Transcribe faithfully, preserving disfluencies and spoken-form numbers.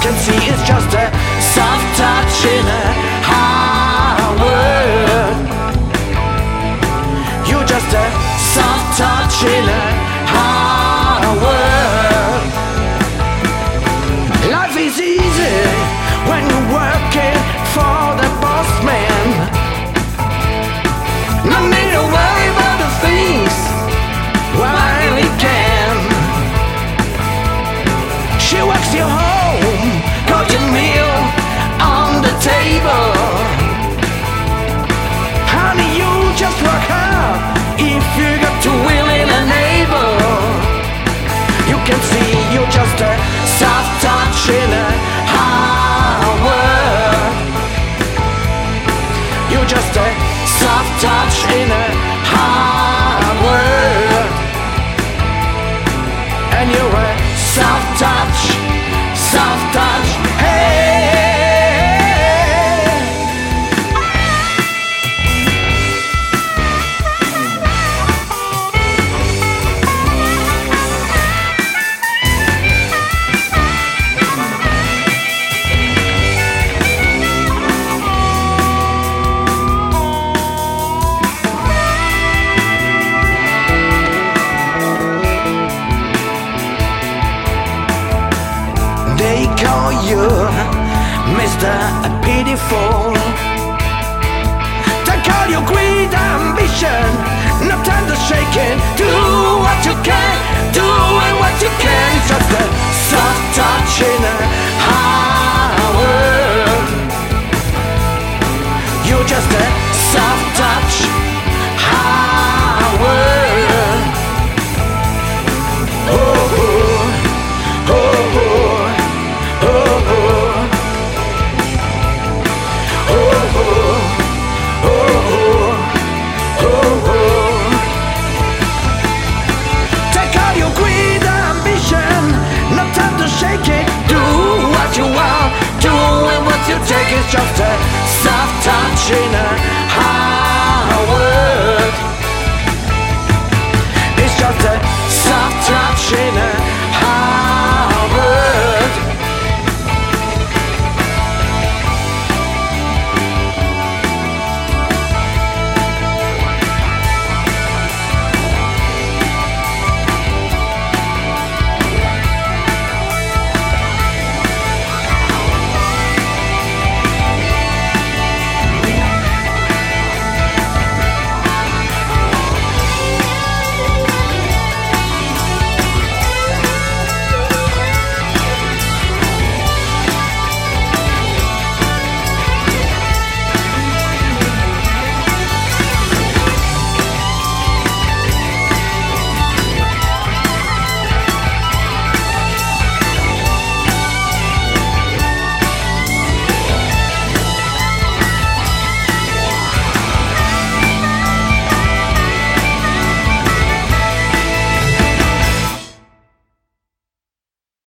can see it's just a soft touch in a hard world. You're just a soft touch in a hard world. Life is easy when you're working for the boss man. No need to worry about the things while he can. She works you home, got your meal on the table. Honey, you just work hard if you got to will and enable. You can see you're just a soft touch in a hard world. You're just a soft touch in a hard world. And you're a soft touch, soft touch, hey. They call you Mister Pitiful. They call you greed, ambition, no time to shake it. Do what you can, doing what you can. Just a soft touch in a hard world. You're just a soft touch, hard world. Oh, oh, oh, oh. Shake it, doing what you want, doing what you take is just a soft touch in a